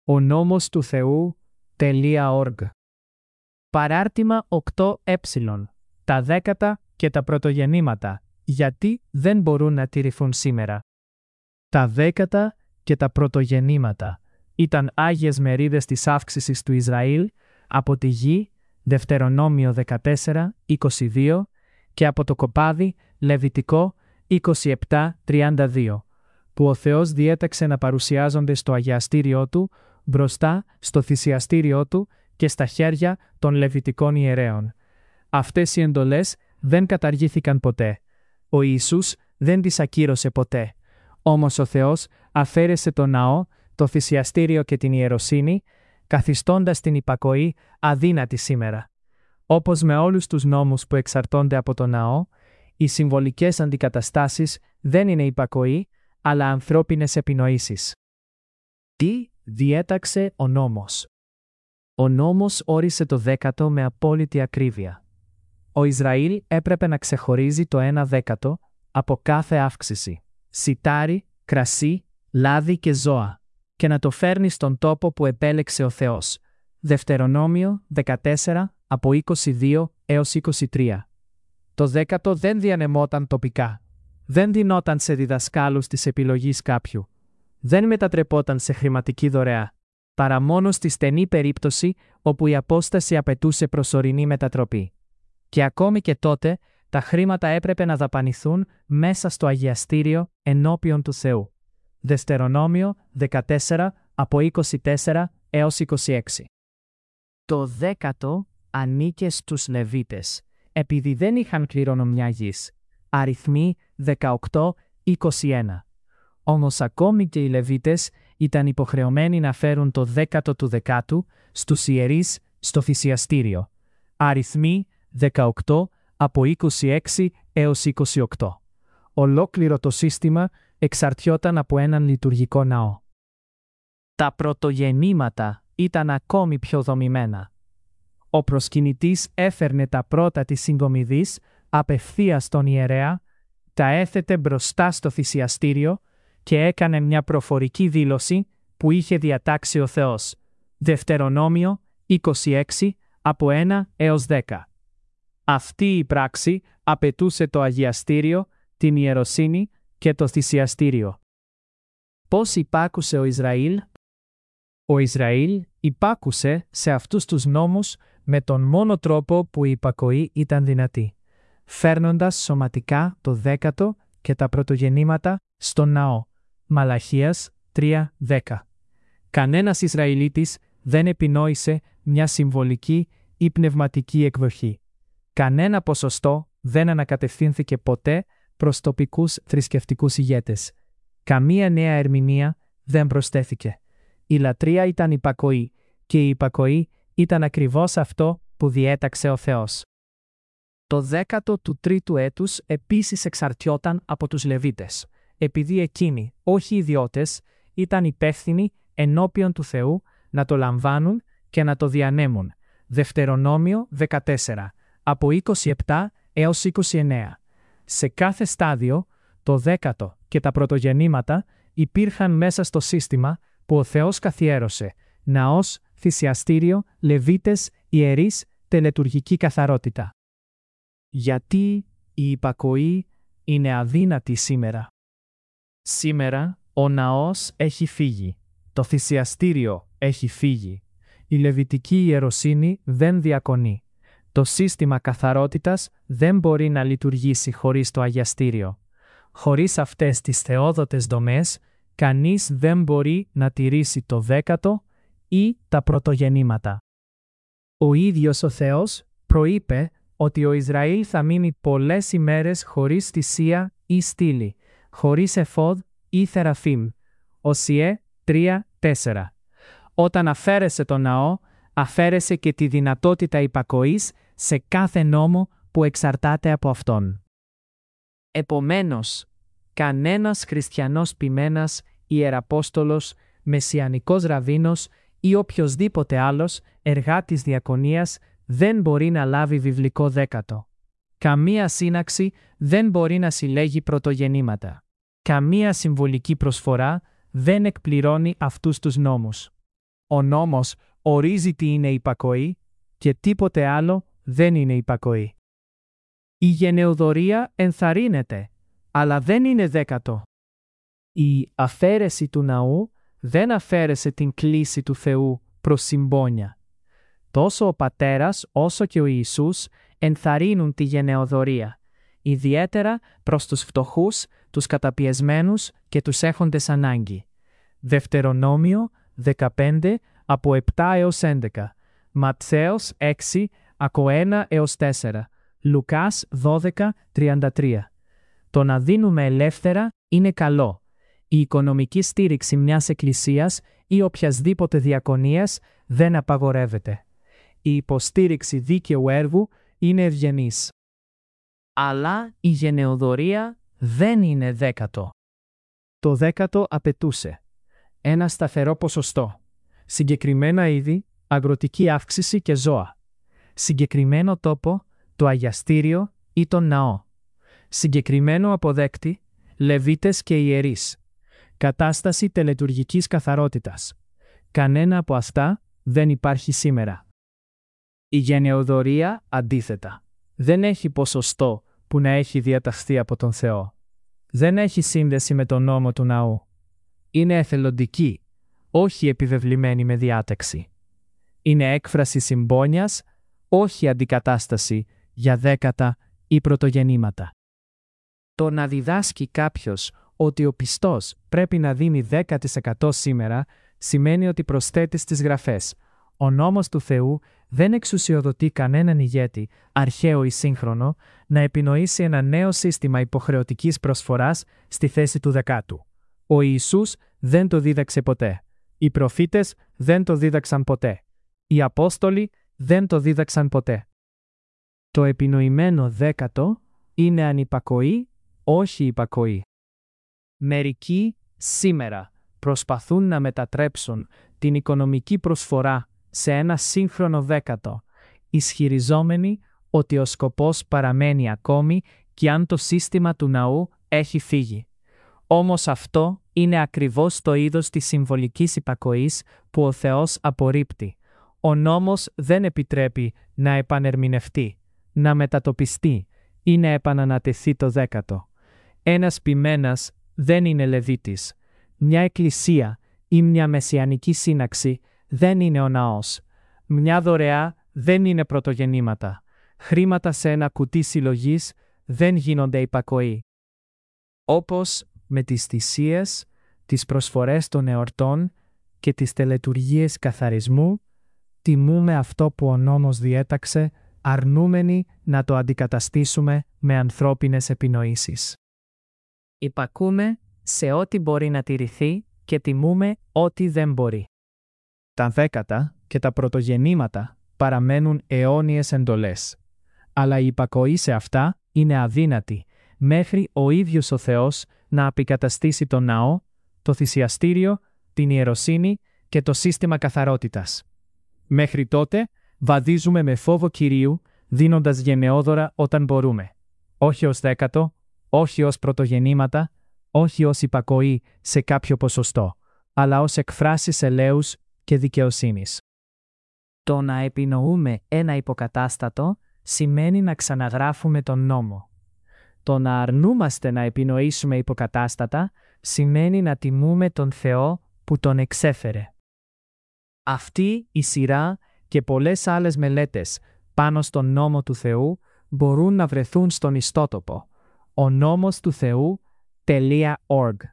Ο νόμος του Θεού.org. Παράρτημα 8ε. Τα δέκατα και τα πρωτογεννήματα, γιατί δεν μπορούν να τηρηθούν σήμερα. Τα δέκατα και τα πρωτογεννήματα ήταν άγιες μερίδες της αύξησης του Ισραήλ από τη γη, Δευτερονόμιο 14:22, και από το κοπάδι, Λεβιτικό 27:32, που ο Θεός διέταξε να παρουσιάζονται στο αγιαστήριό Του, μπροστά στο θυσιαστήριό Του και στα χέρια των Λεβιτικών ιερέων. Αυτές οι εντολές δεν καταργήθηκαν ποτέ. Ο Ιησούς δεν τις ακύρωσε ποτέ. Όμως ο Θεός αφαίρεσε το ναό, το θυσιαστήριο και την ιεροσύνη, καθιστώντας την υπακοή αδύνατη σήμερα. Όπως με όλους τους νόμους που εξαρτώνται από το ναό, οι συμβολικές αντικαταστάσεις δεν είναι υπακοή, αλλά ανθρώπινες επινοήσεις. Τι διέταξε ο νόμος? Ο νόμος όρισε το δέκατο με απόλυτη ακρίβεια. Ο Ισραήλ έπρεπε να ξεχωρίζει το 1/10 από κάθε αύξηση, σιτάρι, κρασί, λάδι και ζώα, και να το φέρνει στον τόπο που επέλεξε ο Θεός. Δευτερονόμιο 14 από 22 έως 23. Το δέκατο δεν διανεμόταν τοπικά. Δεν δινόταν σε διδασκάλους της επιλογής κάποιου. Δεν μετατρεπόταν σε χρηματική δωρεά, παρά μόνο στη στενή περίπτωση όπου η απόσταση απαιτούσε προσωρινή μετατροπή. Και ακόμη και τότε, τα χρήματα έπρεπε να δαπανηθούν μέσα στο αγιαστήριο ενώπιον του Θεού. Δευτερονόμιο 14 από 24 έως 26. Το δέκατο ανήκε στους Λεβίτες, επειδή δεν είχαν κληρονομιά γης. Αριθμοί 18-21. Όμως ακόμη και οι Λεβίτες ήταν υποχρεωμένοι να φέρουν το δέκατο του δεκάτου στους ιερείς στο θυσιαστήριο. Αριθμοί 18 από 26 έως 28. Ολόκληρο το σύστημα εξαρτιόταν από έναν λειτουργικό ναό. Τα πρωτογεννήματα ήταν ακόμη πιο δομημένα. Ο προσκυνητής έφερνε τα πρώτα της συγκομιδής απευθείας στον ιερέα, τα έθετε μπροστά στο θυσιαστήριο και έκανε μια προφορική δήλωση που είχε διατάξει ο Θεός. Δευτερονόμιο 26 από 1 έως 10. Αυτή η πράξη απαιτούσε το αγιαστήριο, την ιεροσύνη και το θυσιαστήριο. Πώς υπάκουσε ο Ισραήλ? Ο Ισραήλ υπάκουσε σε αυτούς τους νόμους με τον μόνο τρόπο που η υπακοή ήταν δυνατή, φέρνοντας σωματικά το δέκατο και τα πρωτογενήματα στον ναό. Μαλαχίας 3:10. Κανένας Ισραηλίτης δεν επινόησε μια συμβολική ή πνευματική εκδοχή. Κανένα ποσοστό δεν ανακατευθύνθηκε ποτέ προς τοπικούς θρησκευτικούς ηγέτες. Καμία νέα ερμηνεία δεν προσθέθηκε. Η λατρεία ήταν υπακοή και η υπακοή ήταν ακριβώς αυτό που διέταξε ο Θεός. Το δέκατο του τρίτου έτους επίσης εξαρτιόταν από τους Λεβίτες, επειδή εκείνοι, όχι ιδιώτες, ήταν υπεύθυνοι ενώπιον του Θεού να το λαμβάνουν και να το διανέμουν. Δευτερονόμιο 14, από 27 έως 29. Σε κάθε στάδιο, το δέκατο και τα πρωτογενήματα υπήρχαν μέσα στο σύστημα που ο Θεός καθιέρωσε: ναός, θυσιαστήριο, Λεβίτες, ιερείς, τελετουργική καθαρότητα. Γιατί η υπακοή είναι αδύνατη σήμερα? Σήμερα ο ναός έχει φύγει, το θυσιαστήριο έχει φύγει, η λεβιτική ιεροσύνη δεν διακονεί. Το σύστημα καθαρότητας δεν μπορεί να λειτουργήσει χωρίς το αγιαστήριο. Χωρίς αυτές τις θεόδοτες δομές, κανείς δεν μπορεί να τηρήσει το δέκατο ή τα πρωτογενήματα. Ο ίδιος ο Θεός προείπε ότι ο Ισραήλ θα μείνει πολλές ημέρες χωρίς θυσία ή στήλη, χωρίς εφόδ ή θεραφείμ. Οσιέ 3:4. Όταν αφαίρεσε το ναό, αφαίρεσε και τη δυνατότητα υπακοής σε κάθε νόμο που εξαρτάται από αυτόν. Επομένως, κανένας χριστιανός ποιμένας, ιεραπόστολος, μεσιανικός ραβίνος ή οποιοσδήποτε άλλος εργάτης διακονίας δεν μπορεί να λάβει βιβλικό δέκατο. Καμία σύναξη δεν μπορεί να συλλέγει πρωτογενήματα. Καμία συμβολική προσφορά δεν εκπληρώνει αυτούς τους νόμους. Ο νόμος ορίζει τι είναι υπακοή και τίποτε άλλο δεν είναι υπακοή. Η γενεοδορία ενθαρρύνεται, αλλά δεν είναι δέκατο. Η αφαίρεση του ναού δεν αφαίρεσε την κλίση του Θεού προς συμπόνια. Τόσο ο Πατέρας όσο και ο Ιησούς ενθαρρύνουν τη γενεοδορία, ιδιαίτερα προς τους φτωχούς, τους καταπιεσμένους και τους έχοντες ανάγκη. Δευτερονόμιο 15 από 7 έως 11, Ματθαίος 6 από 1 έως 4, Λουκάς 12, 33. Το να δίνουμε ελεύθερα είναι καλό. Η οικονομική στήριξη μιας εκκλησίας ή οποιασδήποτε διακονίας δεν απαγορεύεται. Η υποστήριξη δίκαιου έργου είναι ευγενής. Αλλά η γενεοδορία δεν είναι δέκατο. Το δέκατο απαιτούσε ένα σταθερό ποσοστό, συγκεκριμένα είδη, αγροτική αύξηση και ζώα, συγκεκριμένο τόπο, το αγιαστήριο ή τον ναό, συγκεκριμένο αποδέκτη, Λεβίτες και ιερείς, κατάσταση τελετουργικής καθαρότητας. Κανένα από αυτά δεν υπάρχει σήμερα. Η γενεοδορία, αντίθετα, δεν έχει ποσοστό που να έχει διαταχθεί από τον Θεό. Δεν έχει σύνδεση με τον νόμο του ναού. Είναι εθελοντική, όχι επιβεβλημένη με διάταξη. Είναι έκφραση συμπόνιας, όχι αντικατάσταση για δέκατα ή πρωτογεννήματα. Το να διδάσκει κάποιος ότι ο πιστός πρέπει να δίνει 10% σήμερα σημαίνει ότι προσθέτει στις γραφές. Ο νόμος του Θεού δεν εξουσιοδοτεί κανέναν ηγέτη, αρχαίο ή σύγχρονο, να επινοήσει ένα νέο σύστημα υποχρεωτικής προσφοράς στη θέση του δεκάτου. Ο Ιησούς δεν το δίδαξε ποτέ. Οι προφήτες δεν το δίδαξαν ποτέ. Οι Απόστολοι δεν το δίδαξαν ποτέ. Το επινοημένο δέκατο είναι ανυπακοή, όχι υπακοή. Μερικοί σήμερα προσπαθούν να μετατρέψουν την οικονομική προσφορά σε ένα σύγχρονο δέκατο, ισχυριζόμενοι ότι ο σκοπός παραμένει ακόμη και αν το σύστημα του ναού έχει φύγει. Όμως αυτό είναι ακριβώς το είδος της συμβολικής υπακοής που ο Θεός απορρίπτει. Ο νόμος δεν επιτρέπει να επανερμηνευτεί, να μετατοπιστεί ή να επανανατεθεί το δέκατο. Ένας ποιμένας δεν είναι Λεβίτης. Μια εκκλησία ή μια μεσιανική σύναξη δεν είναι ο ναός. Μια δωρεά δεν είναι πρωτογεννήματα. Χρήματα σε ένα κουτί συλλογής δεν γίνονται υπακοή. Όπως με τις θυσίες, τις προσφορές των εορτών και τις τελετουργίες καθαρισμού, τιμούμε αυτό που ο νόμος διέταξε, αρνούμενοι να το αντικαταστήσουμε με ανθρώπινες επινοήσεις. Υπακούμε σε ό,τι μπορεί να τηρηθεί και τιμούμε ό,τι δεν μπορεί. Τα δέκατα και τα πρωτογενήματα παραμένουν αιώνιες εντολές. Αλλά η υπακοή σε αυτά είναι αδύνατη, μέχρι ο ίδιος ο Θεός να αποκαταστήσει τον ναό, το θυσιαστήριο, την ιεροσύνη και το σύστημα καθαρότητας. Μέχρι τότε βαδίζουμε με φόβο Κυρίου, δίνοντας γενναιόδωρα όταν μπορούμε. Όχι ως δέκατο, όχι ως πρωτογενήματα, όχι ως υπακοή σε κάποιο ποσοστό, αλλά ως εκφράσεις ελέους και δικαιοσύνης. Το να επινοούμε ένα υποκατάστατο σημαίνει να ξαναγράφουμε τον νόμο. Το να αρνούμαστε να επινοήσουμε υποκατάστατα σημαίνει να τιμούμε τον Θεό που τον εξέφερε. Αυτή η σειρά και πολλές άλλες μελέτες πάνω στον νόμο του Θεού μπορούν να βρεθούν στον ιστότοπο ο νόμος του Θεού.org.